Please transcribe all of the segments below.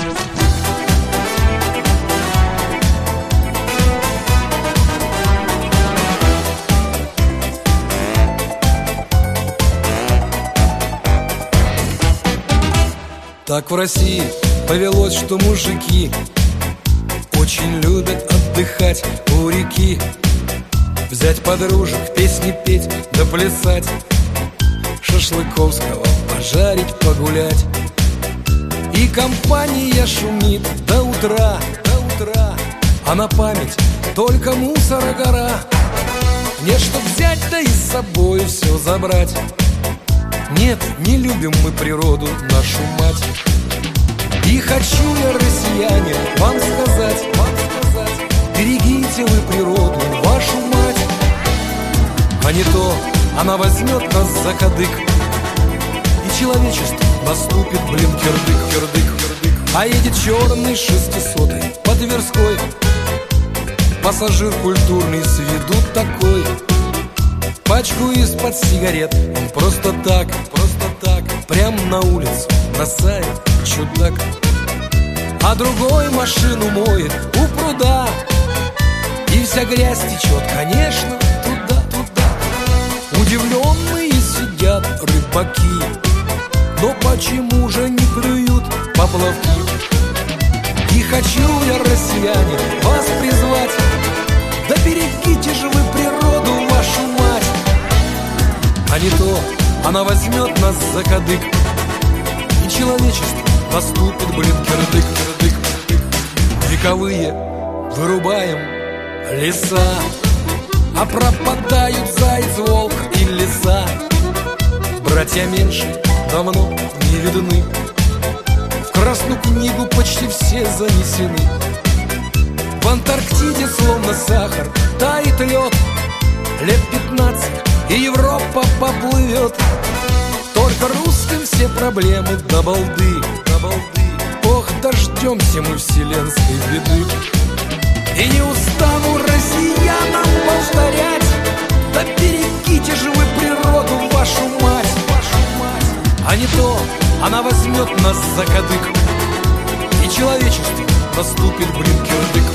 Так в России повелось, что мужики очень любят отдыхать у реки, взять подружек, песни петь да плясать, шашлыковского пожарить, погулять. И компания шумит до утра, а на память только мусора гора. Нет, чтоб взять, да и с собой все забрать. Нет, не любим мы природу, нашу мать. И хочу я, россияне, вам сказать, берегите вы природу, вашу мать. А не то она возьмет нас за кадык, и человечеству наступит, блин, кирдык. А едет черный 600-й по Тверской, пассажир культурный с виду такой. Пачку из-под сигарет он просто так, прям на улицу бросает, чудак. А другой машину моет у пруда, и вся грязь течет, конечно, туда. Удивленные сидят рыбаки, но почему же не клюют поплавки? И хочу я, россияне, вас призвать, да берегите же вы природу, вашу мать. А не то она возьмет нас за кадык, и человечеству наступит, блин, кирдык. Вековые вырубаем леса, а пропадают заяц, волк и лиса. Братья меньше давно не видны, в Красную книгу почти все занесены. В Антарктиде словно сахар тает лед, лет 15 и Европа поплывет. Только русским все проблемы до балды. Ох, дождемся мы вселенской беды. И не устану россиянам повторять, да берегите же вы природу, вашу мать. А не то она возьмет нас за кадык, и человечеству наступит, блин, кирдык.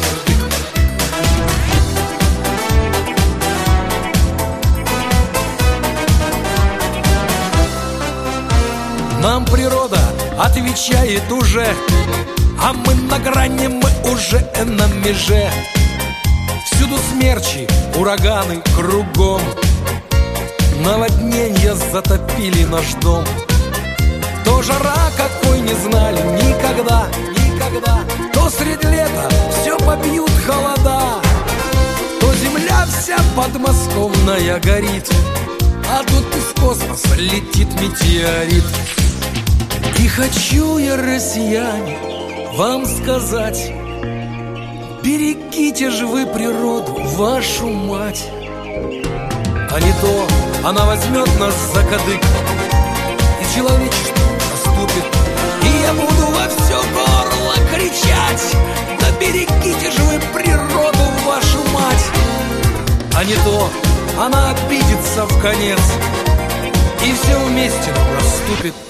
Нам природа отвечает уже, а мы на грани, мы уже на меже. Всюду смерчи, ураганы кругом, наводнения затопили наш дом. То жара какой не знали никогда, то средь лета все побьют холода, то земля вся подмосковная горит, а тут из космоса летит метеорит. И хочу я, россияне, вам сказать, берегите же вы природу, вашу мать. А не то она возьмет нас за кадык, и человечество наступит, и я буду во все горло кричать: да берегите же вы природу, вашу мать. А не то она обидится в конец, и все вместе наступит